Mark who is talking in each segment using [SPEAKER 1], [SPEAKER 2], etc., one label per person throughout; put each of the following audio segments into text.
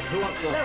[SPEAKER 1] Who wants to?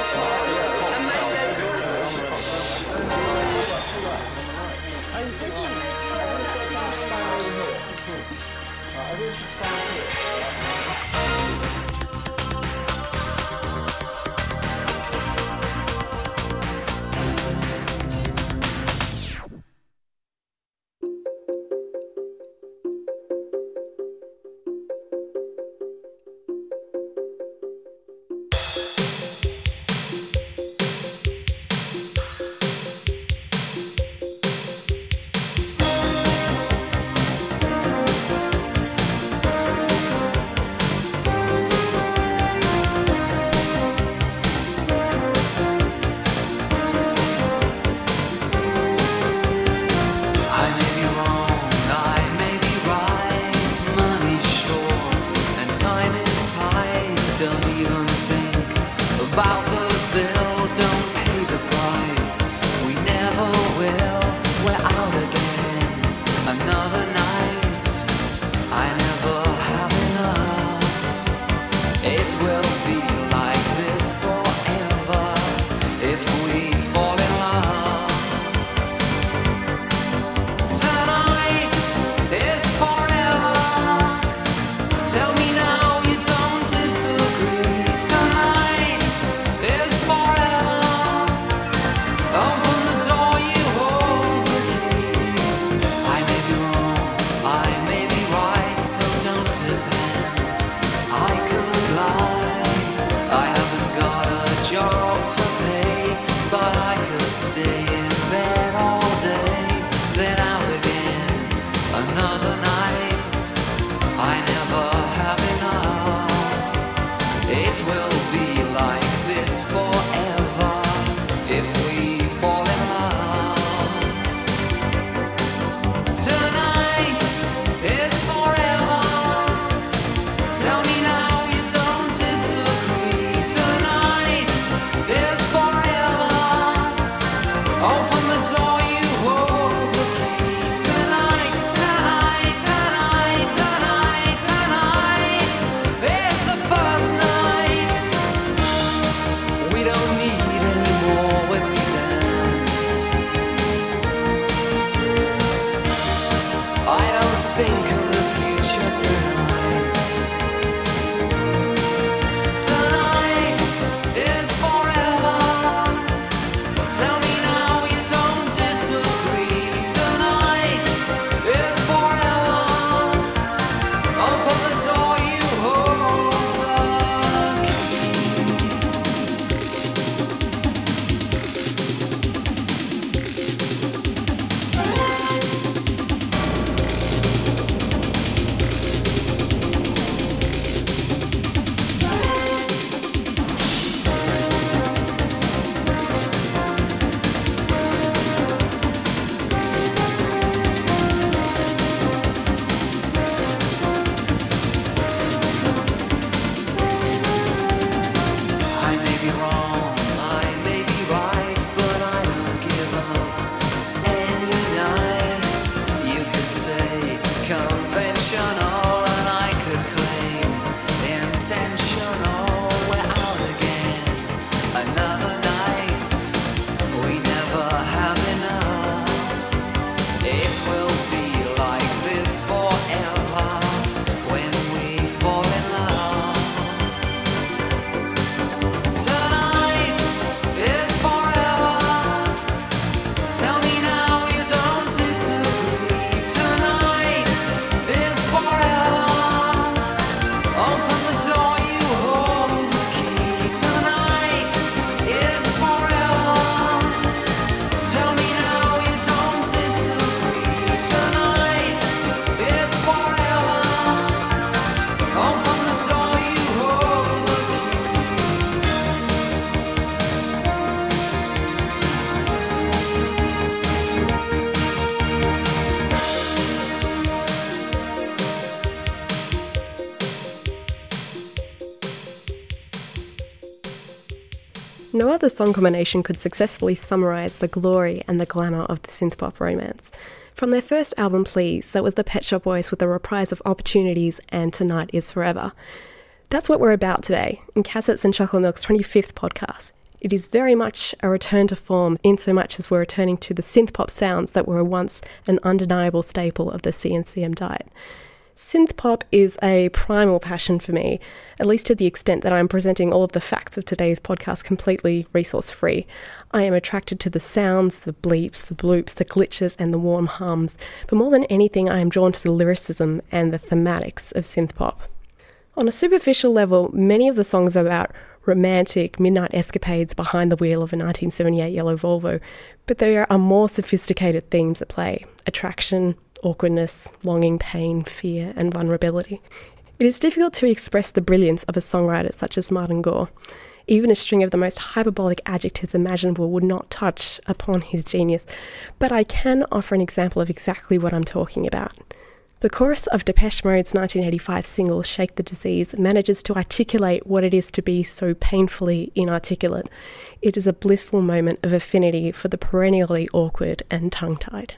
[SPEAKER 2] No other song combination could successfully summarise the glory and the glamour of the synth-pop romance. From their first album, Please, that was the Pet Shop Boys with a reprise of Opportunities and Tonight Is Forever. That's what we're about today in Cassettes and Chocolate Milk's 25th podcast. It is very much a return to form in so much as we're returning to the synth pop sounds that were once an undeniable staple of the CNCM diet. Synth pop is a primal passion for me, at least to the extent that I'm presenting all of the facts of today's podcast completely resource-free. I am attracted to the sounds, the bleeps, the bloops, the glitches, and the warm hums, but more than anything I am drawn to the lyricism and the thematics of synth pop. On a superficial level, many of the songs are about romantic midnight escapades behind the wheel of a 1978 yellow Volvo, but there are more sophisticated themes at play: attraction, awkwardness, longing, pain, fear, and vulnerability. It is difficult to express the brilliance of a songwriter such as Martin Gore. Even a string of the most hyperbolic adjectives imaginable would not touch upon his genius, but I can offer an example of exactly what I'm talking about. The chorus of Depeche Mode's 1985 single Shake the Disease manages to articulate what it is to be so painfully inarticulate. It is a blissful moment of affinity for the perennially awkward and tongue-tied.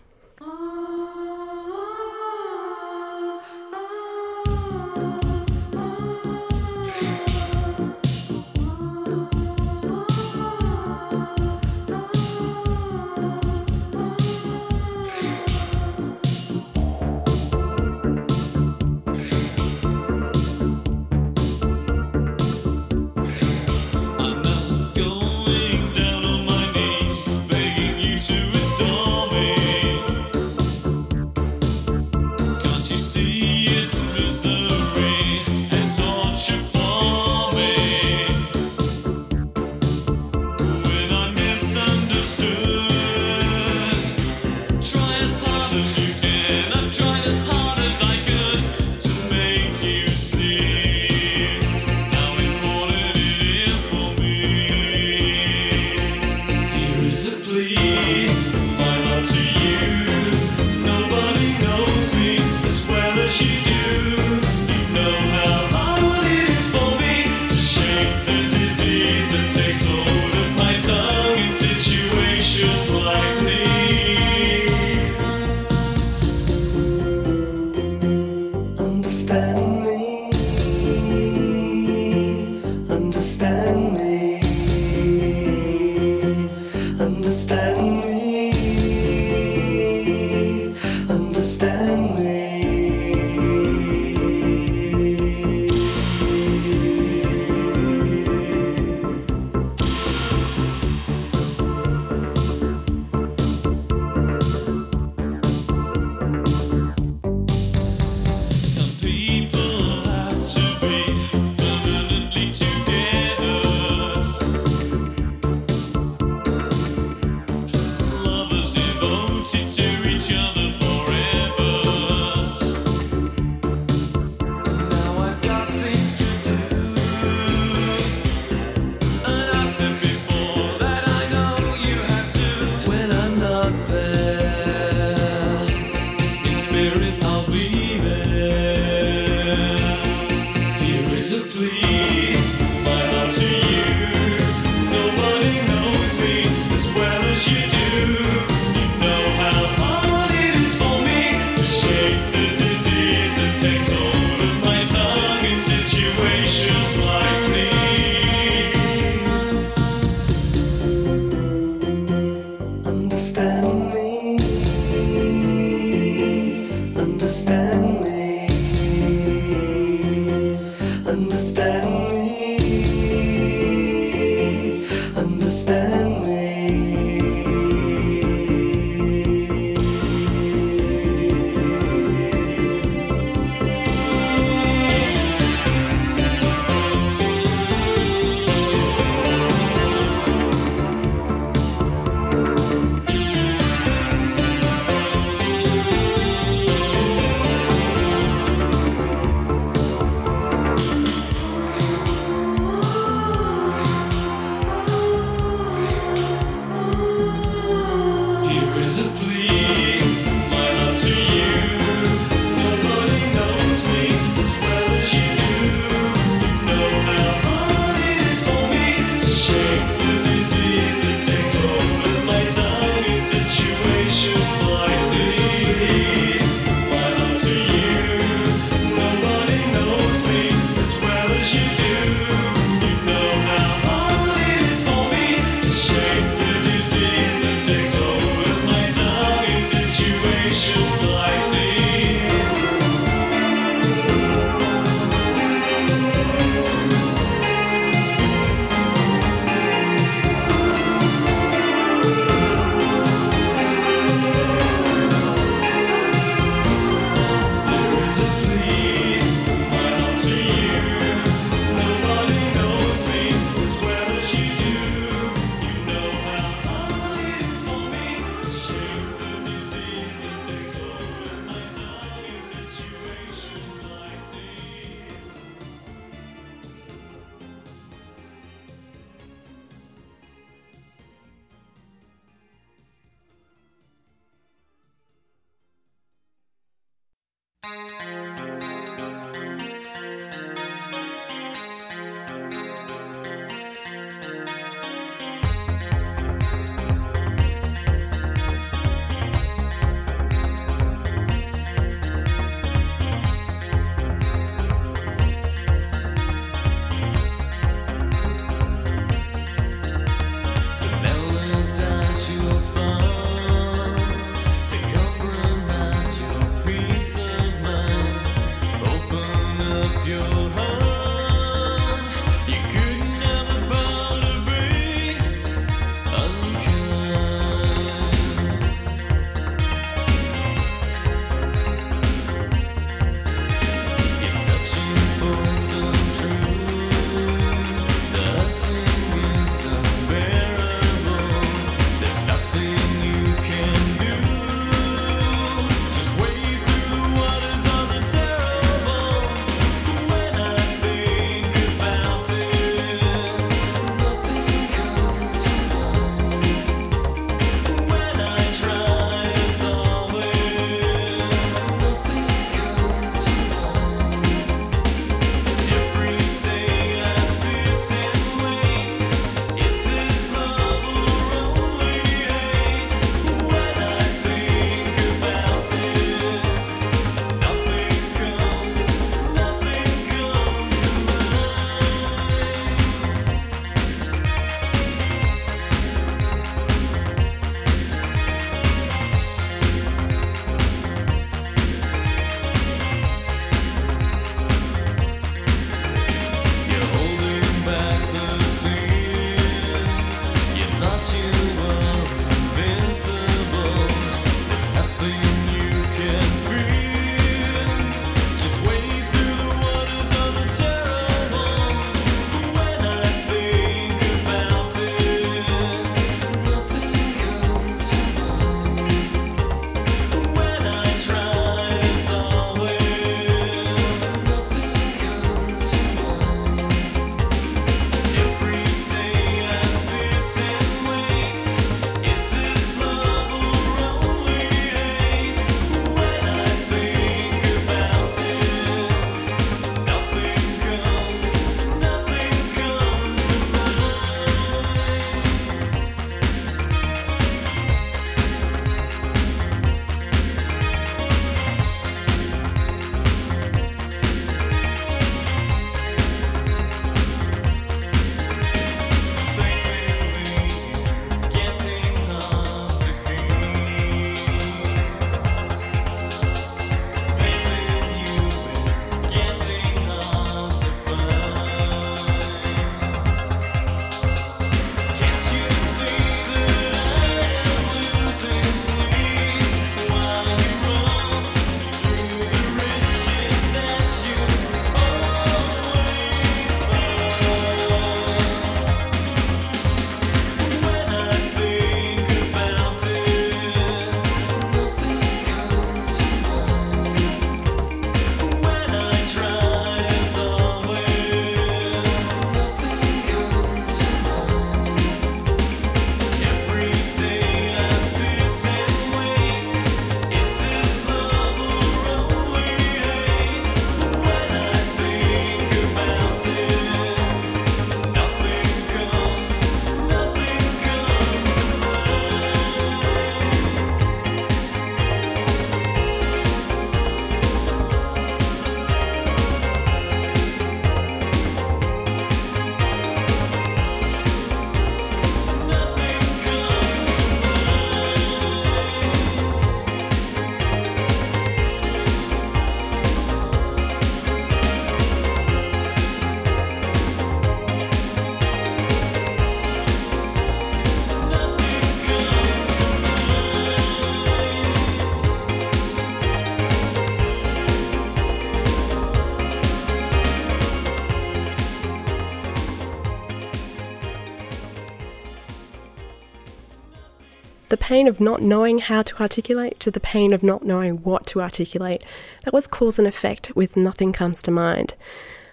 [SPEAKER 2] The pain of not knowing how to articulate to the pain of not knowing what to articulate. That was cause and effect with Nothing Comes to Mind.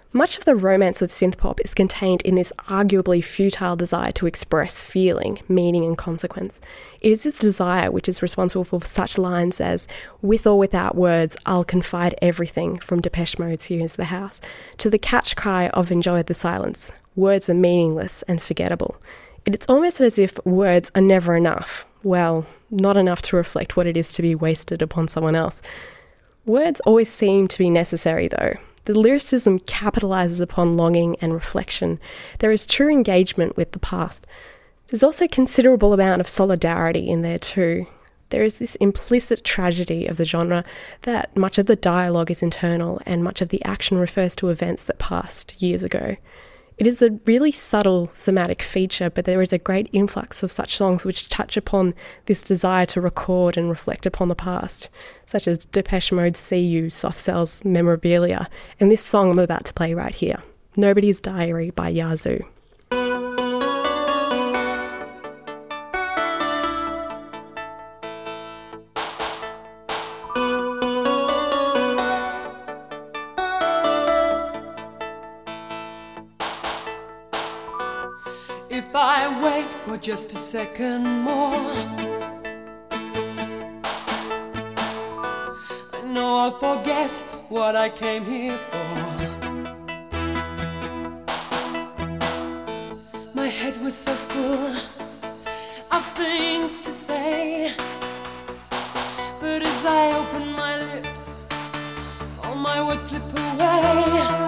[SPEAKER 2] Much of the romance of synthpop is contained in this arguably futile desire to express feeling, meaning and consequence. It is this desire which is responsible for such lines as, "With or without words, I'll confide everything," from Depeche Mode's Here's the House, to the catch cry of Enjoy the Silence, "Words are meaningless and forgettable." It's almost as if words are never enough. Well, not enough to reflect what it is to be wasted upon someone else. Words always seem to be necessary though. The lyricism capitalises upon longing and reflection. There is true engagement with the past. There's also considerable amount of solidarity in there too. There is this implicit tragedy of the genre that much of the dialogue is internal and much of the action refers to events that passed years ago. It is a really subtle thematic feature, but there is a great influx of such songs which touch upon this desire to record and reflect upon the past, such as Depeche Mode's See You, Soft Cell's Memorabilia, and this song I'm about to play right here, Nobody's Diary by Yazoo.
[SPEAKER 1] If I wait for just a second more, I know I'll forget what I came here for. My head was so full of things to say, but as I open my lips, all my words slip away.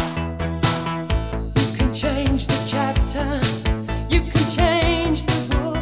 [SPEAKER 1] Change the chapter, you can change the book.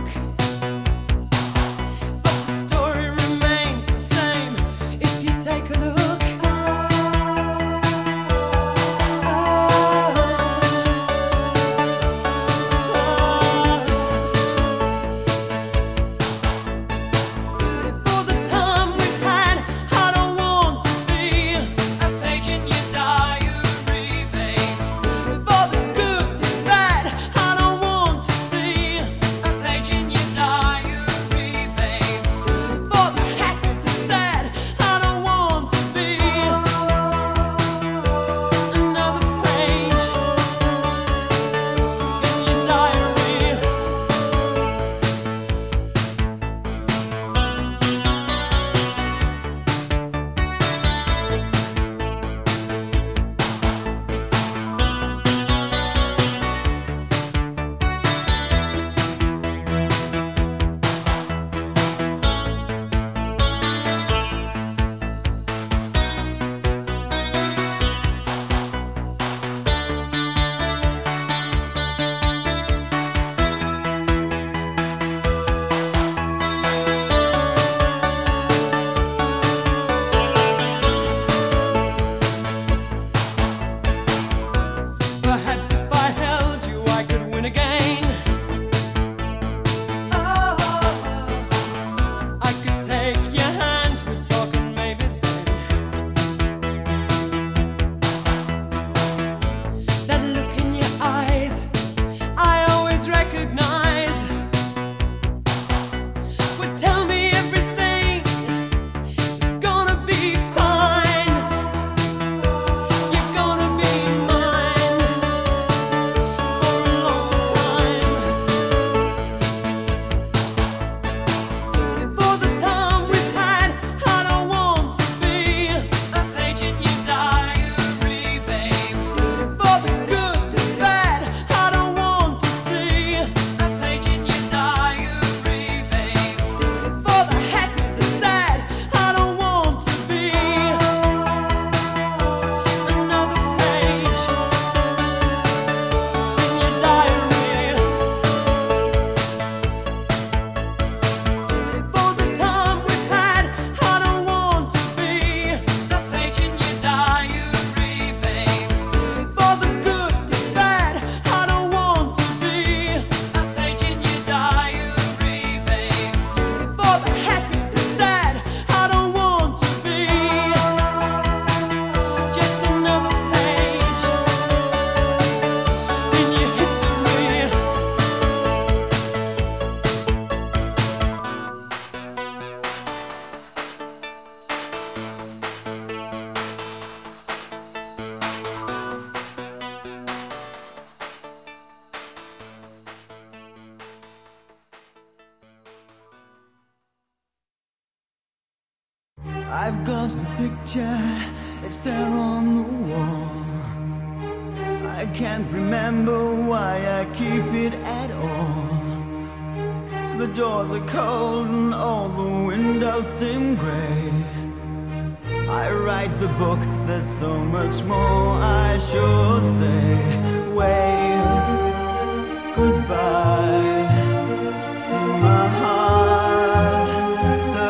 [SPEAKER 3] I've got a picture, it's there on the wall. I can't remember why I keep it at all. The doors are cold and all the windows seem grey. I write the book, there's so much more I should say. Wave goodbye, see my heart so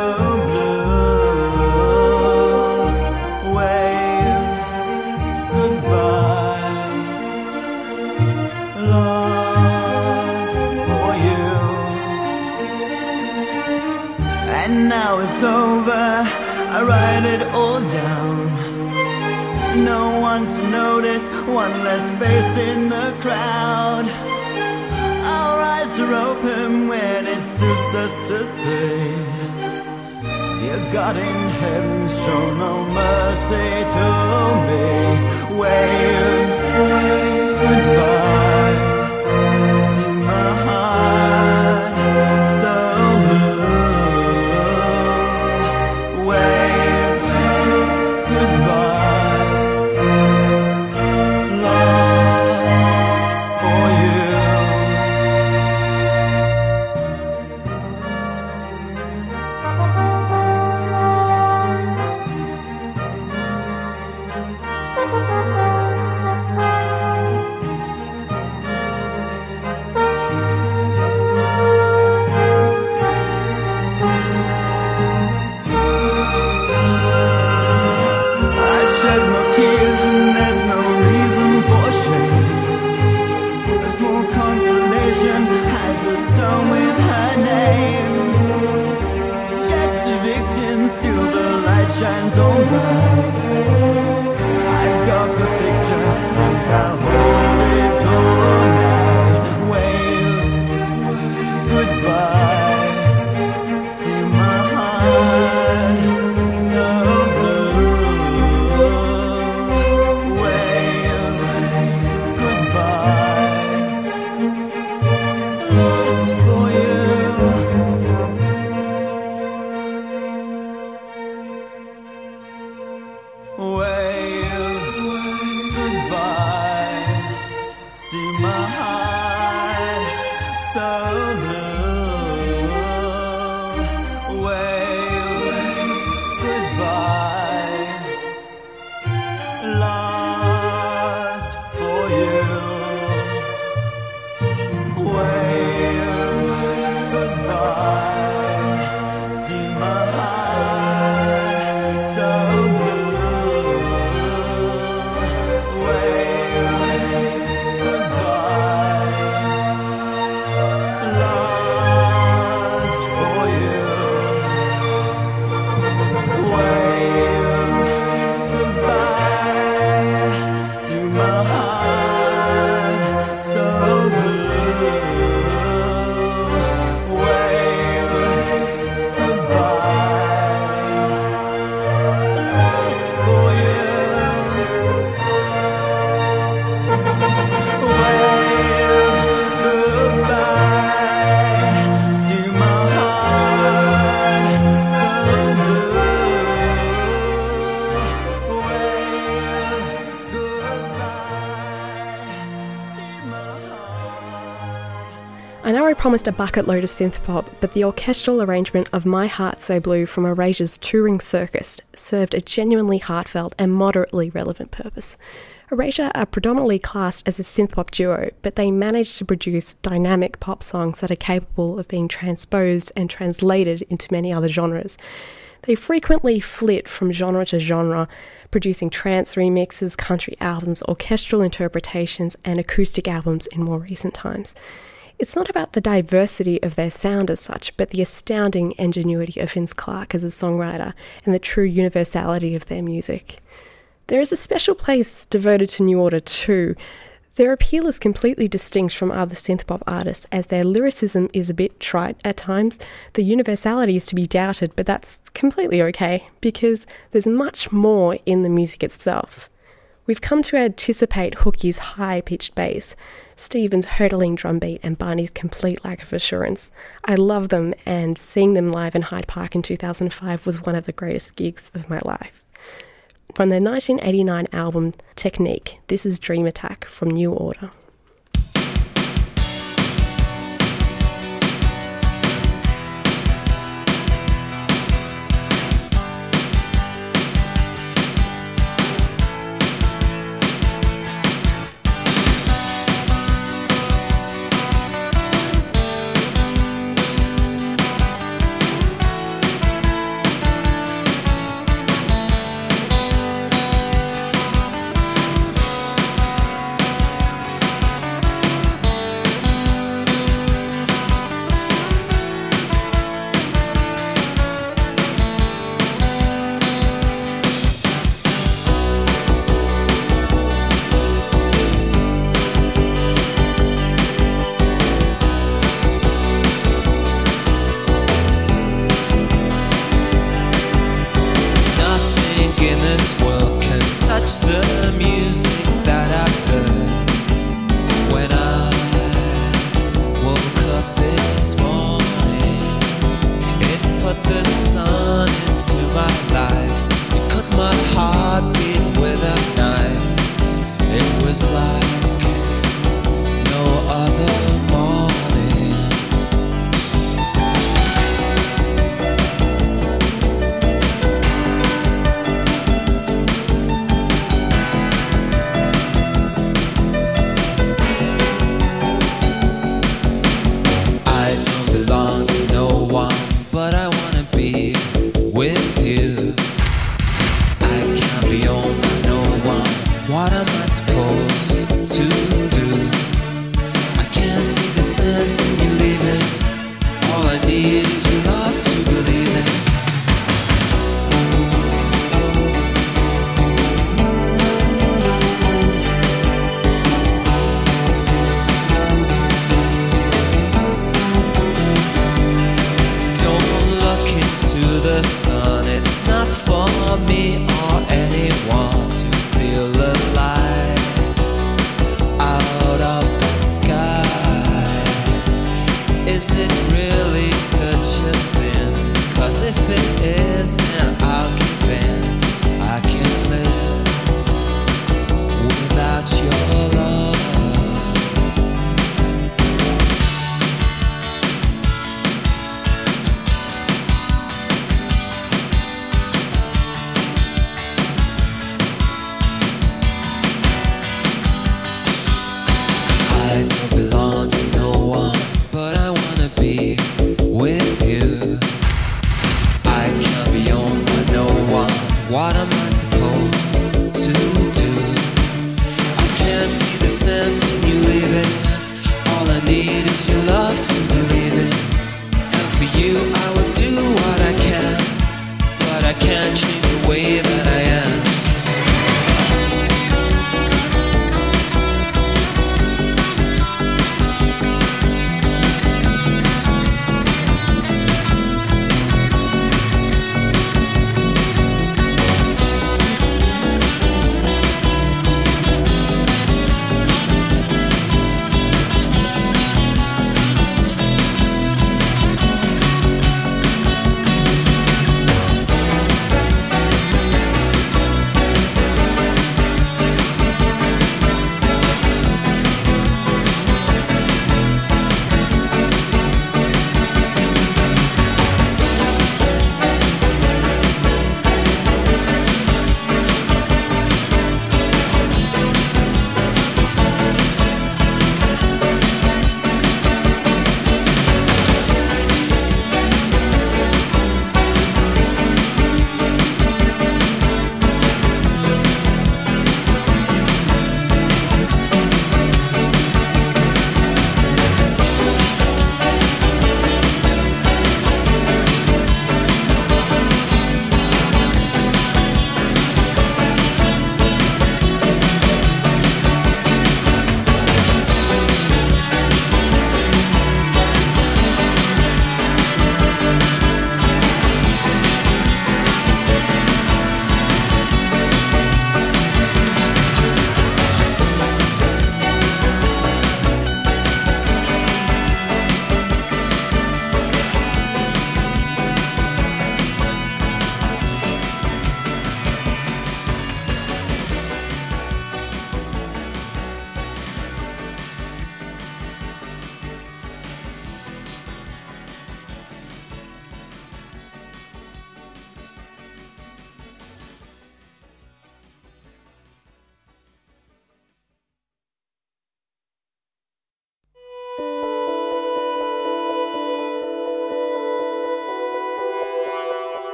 [SPEAKER 3] blue. Wave goodbye, lost for you. And now it's over, I write it all down. No one to notice, one less face in the crowd. Our eyes are open when it suits us to say, your God in heaven, show no mercy to me. Wave goodbye, see my heart so blue. Wave goodbye, lost for you. Shines on bright. I've got the picture and I'll hold it tonight. Wave goodbye, see my heart so blue. Wave goodbye, lost for you. Wave goodbye, see my heart so blue. Wave goodbye, lost for you. Wave goodbye, see my heart so blue.
[SPEAKER 2] I know I promised a bucket load of synth pop, but the orchestral arrangement of My Heart So Blue from Erasure's touring circus served a genuinely heartfelt and moderately relevant purpose. Erasure are predominantly classed as a synth pop duo, but they managed to produce dynamic pop songs that are capable of being transposed and translated into many other genres. They frequently flit from genre to genre, producing trance remixes, country albums, orchestral interpretations, and acoustic albums in more recent times. It's not about the diversity of their sound as such, but the astounding ingenuity of Vince Clarke as a songwriter and the true universality of their music. There is a special place devoted to New Order too. Their appeal is completely distinct from other synthpop artists, as their lyricism is a bit trite at times. The universality is to be doubted, but that's completely okay, because there's much more in the music itself. We've come to anticipate Hookie's high-pitched bass, Stephen's hurtling drum beat and Barney's complete lack of assurance. I love them, and seeing them live in Hyde Park in 2005 was one of the greatest gigs of my life. From their 1989 album Technique, this is Dream Attack from New Order.
[SPEAKER 4] It's not for me or anyone to steal a light.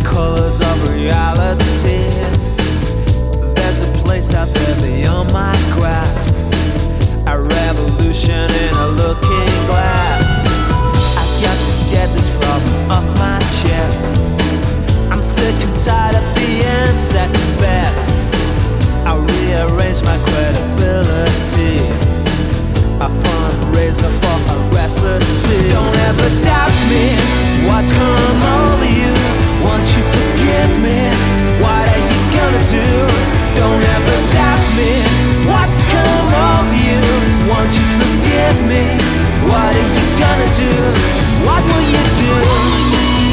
[SPEAKER 3] colors of reality. There's a place out there beyond my grasp, a revolution in a looking glass. I've got to get this problem off my chest. I'm sick and tired of being second best. I'll rearrange my credibility, a fundraiser for a restless sea. Don't ever doubt me, what's come over you? Won't you forgive me? What are you gonna do? Don't ever doubt me, what's come over you? Won't you forgive me? What are you gonna do? What will you do?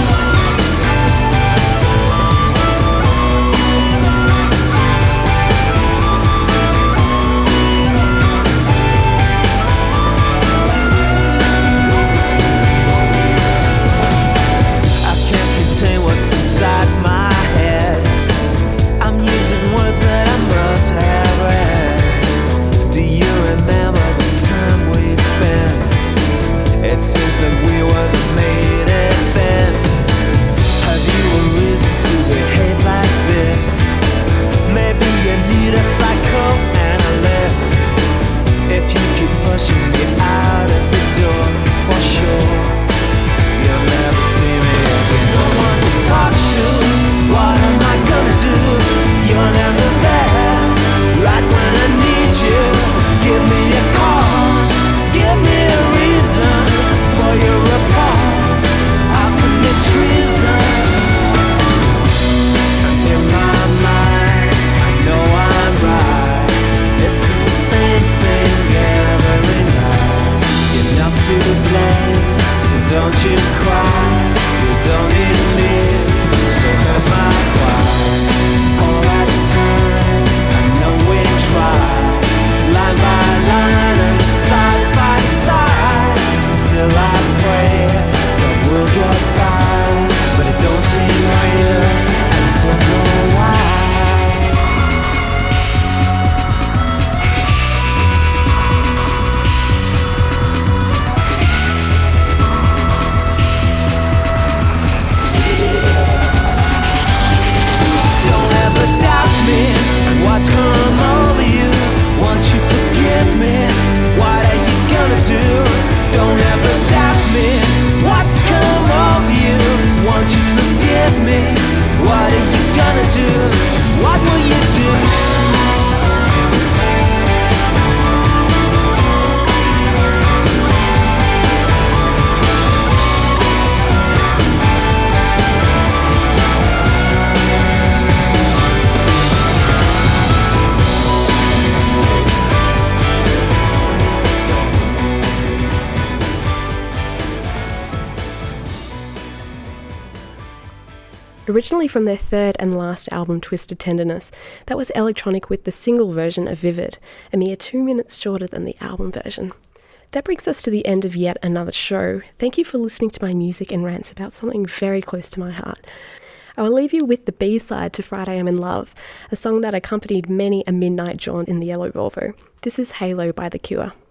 [SPEAKER 3] Inside my head, I'm using words that I must have read. Do you remember the time we spent? It seems that we were the main event. Have you a reason to behave like this? Maybe you need a psychoanalyst. If you keep pushing me out of the door, for sure you'll never see me again. No one to talk to, what am I gonna do? You're never there, right when I need you. Give me a cause, give me a reason for your applause. I'll commit treason. In my mind, I know I'm right. It's the same thing every night. You're not to blame, so don't you cry. You don't need me, so hurt my pride. All that time, I know we tried, line by line and side by side. Still I pray that we'll get by, but it don't seem real, and I don't know why. What's come over you? Won't you forgive me? What are you gonna do? Don't ever doubt me. What's come over you? Won't you forgive me? What are you gonna do? What will you do?
[SPEAKER 2] Originally from their third and last album, Twisted Tenderness, that was electronic with the single version of Vivid, a mere 2 minutes shorter than the album version. That brings us to the end of yet another show. Thank you for listening to my music and rants about something very close to my heart. I will leave you with the B-side to Friday I'm in Love, a song that accompanied many a midnight jaunt in the Yellow Volvo. This is Halo by The Cure.